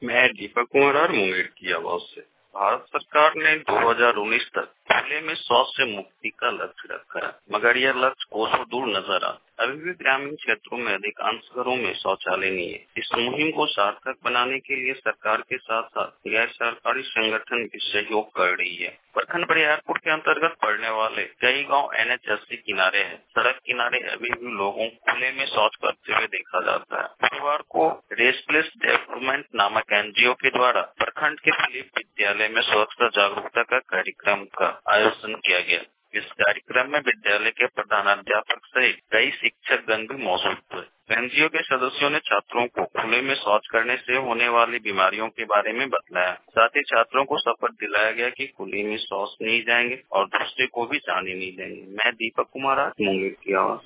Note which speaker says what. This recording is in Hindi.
Speaker 1: मैं दीपक कुमार और मुंगेर की आवाज से। भारत सरकार ने 2019 तक खुले में शौच से मुक्ति का लक्ष्य रखा है, मगर यह लक्ष्य कोसों दूर नजर आता। अभी भी ग्रामीण क्षेत्रों में अधिकांश घरों में शौचालय नहीं है। इस मुहिम को सार्थक बनाने के लिए सरकार के साथ साथ गैर सरकारी संगठन भी सहयोग कर रही है। प्रखंड बरियारपुर के अंतर्गत पड़ने वाले कई गांव NH80 किनारे हैं। सड़क किनारे अभी भी लोगों को खुले में शौच करते हुए देखा जाता है। बुधवार को रेसप्लेस डेवलपमेंट नामक NGO के द्वारा प्रखंड के फिलिप विद्यालय में स्वच्छता जागरूकता का कार्यक्रम का आयोजन किया गया। इस कार्यक्रम में विद्यालय के प्रधानाध्यापक सहित कई शिक्षकगण भी मौजूद थे। NGO के सदस्यों ने छात्रों को खुले में शौच करने से होने वाली बीमारियों के बारे में बताया। साथ ही छात्रों को शपथ दिलाया गया कि खुले में शौच नहीं जाएंगे और दूसरे को भी जाने नहीं देंगे। मैं दीपक कुमार, मुंगेर की आवाज।